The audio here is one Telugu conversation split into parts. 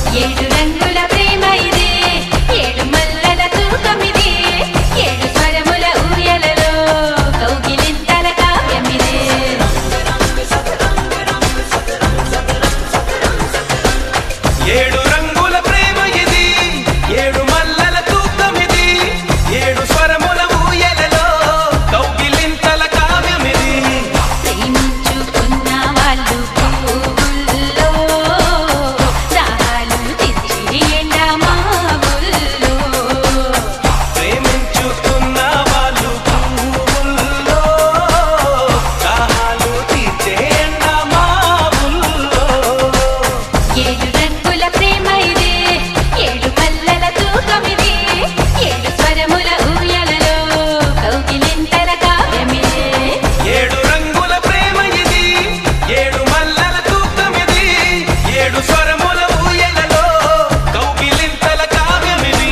ఏడు రంగుల ప్రేమ ఇదే ఏడు మల్లెల తూకమిదే ఏడు స్వరముల ఊయలలో కౌగిలింతల కావ్యమిదే ఏడు రంగుల ప్రేమ ఇది ఏడు మల్లెల తూకమిది ఏడు స్వరముల ఊయలలో కౌగిలింతల కావ్యమిది ప్రేమించుకున్న వాళ్ళు పువ్వుల్లో దాహాలు తీర్చి ఎండమావుల్లో ప్రేమించుకున్న వాళ్ళు పువ్వుల్లో దాహాలు తీర్చే ఎండమావుల్లో ఏడు రంగుల ప్రేమ ఇదే ఏడు మల్లెల తూకమిదే ఏడు స్వరముల ఊయలలో కౌగిలింతల కావ్యమిదే ఏడు రంగుల ప్రేమ ఇది ఏడు మల్లెల తూకమిది ఏడు స్వరముల ఊయలలో కౌగిలింతల కావ్యమిది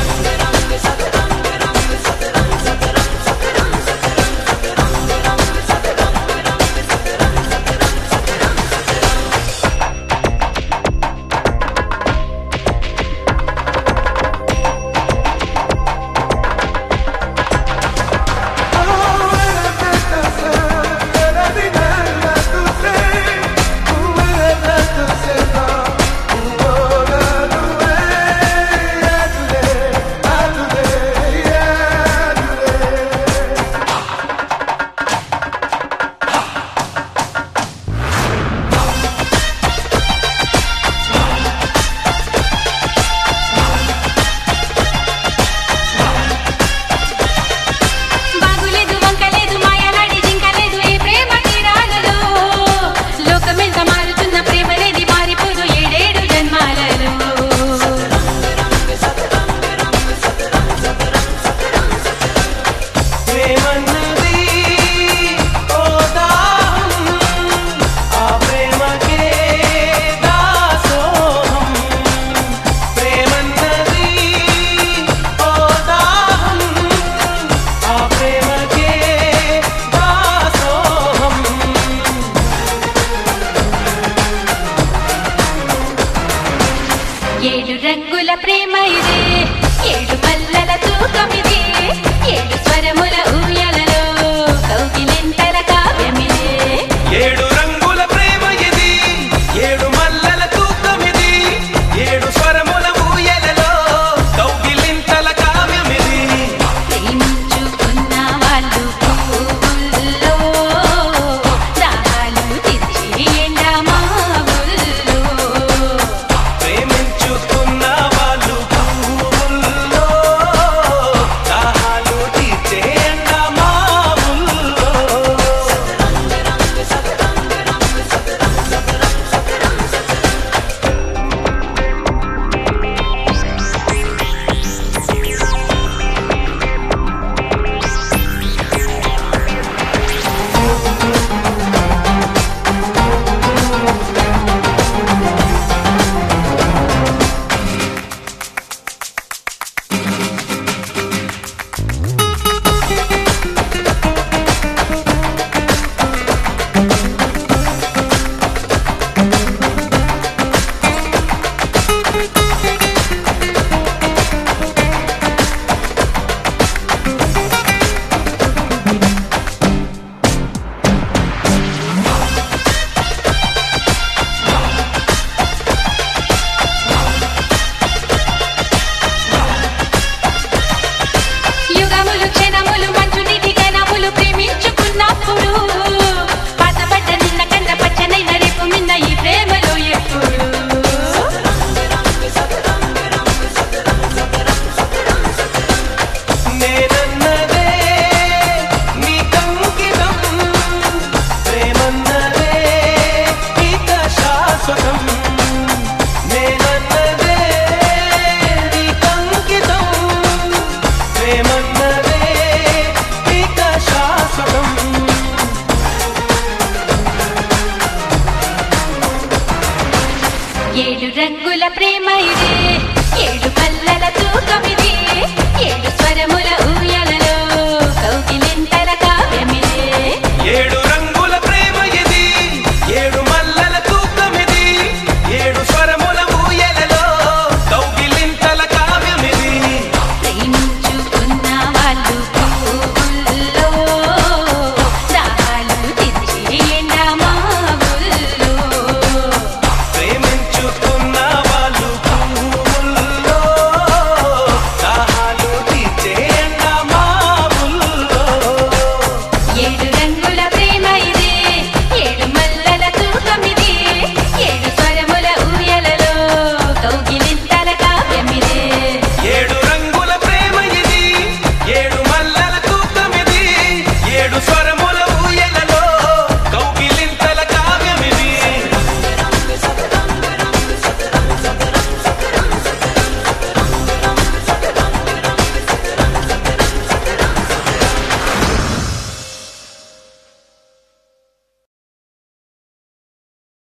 బాగులేదు వంకలేదు మాయలాడి జింకలేదు ఈ ప్రేమ తీరాలలో లోకమెంత మారుతున్న ప్రేమలేది మారిపోదు ఏడేడు జన్మాలలో ప్రేమన్నది ఓ దాహం ఆ ప్రేమకే దాసోహం ప్రేమన్నది ఓ దాహం ఆ ప్రేమకే దాసోహం ఏడు రంగుల ప్రేమ ఇదే ఏడు మల్లెల తూకమిదే ఏడు స్వరముల ఊయలలో కౌగిలింతల కావ్యమిదే ఏడు